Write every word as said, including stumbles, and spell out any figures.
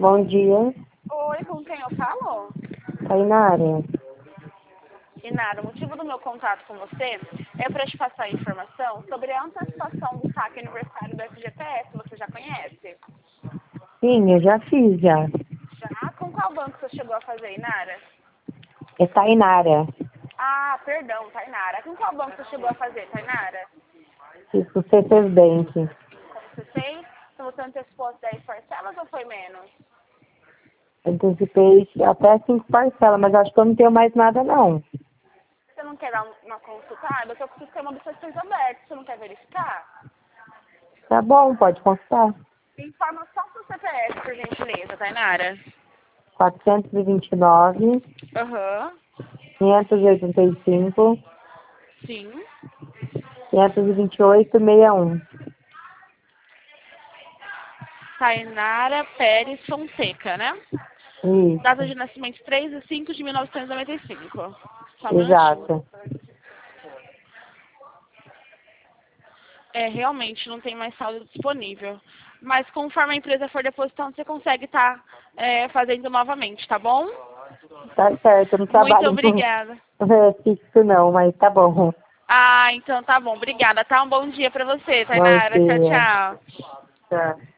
Bom dia, Oi, com quem eu falo? Tainara. Inara, o motivo do meu contato com você é para te passar informação sobre a antecipação do saque aniversário do F G T S. Você já conhece? Sim, eu já fiz já. Já? Com qual banco você chegou a fazer, Inara? É Tainara. Ah, perdão, Tainara. Com qual banco você chegou a fazer, Tainara? Fiz pro C T Bank. Como você fez? Se você antecipou as dez parcelas ou foi menos? Antecipei até cinco parcelas, mas acho que eu não tenho mais nada não. Você não quer dar uma consultada? Eu estou com o sistema dos sessões abertos. Você não quer verificar? Tá bom, pode consultar. Informa só pro C P S, por gentileza, Tainara. quatrocentos e vinte e nove, Aham. quinhentos e oitenta e cinco, Sim. quinhentos e vinte e oito, sessenta e um. Tainara Pérez Fonseca, né? Data de Isso, nascimento três de cinco de mil novecentos e noventa e cinco. Só um minutinho. exato. É, realmente não tem mais saldo disponível. Mas conforme a empresa for depositando, você consegue estar fazendo novamente, tá bom? Tá certo, eu não Muito trabalho com obrigada. é, fixo não, mas tá bom. Ah, então tá bom. Obrigada, tá? Um bom dia pra você, Bom Tainara. Tchau, dia. tchau. Tchau.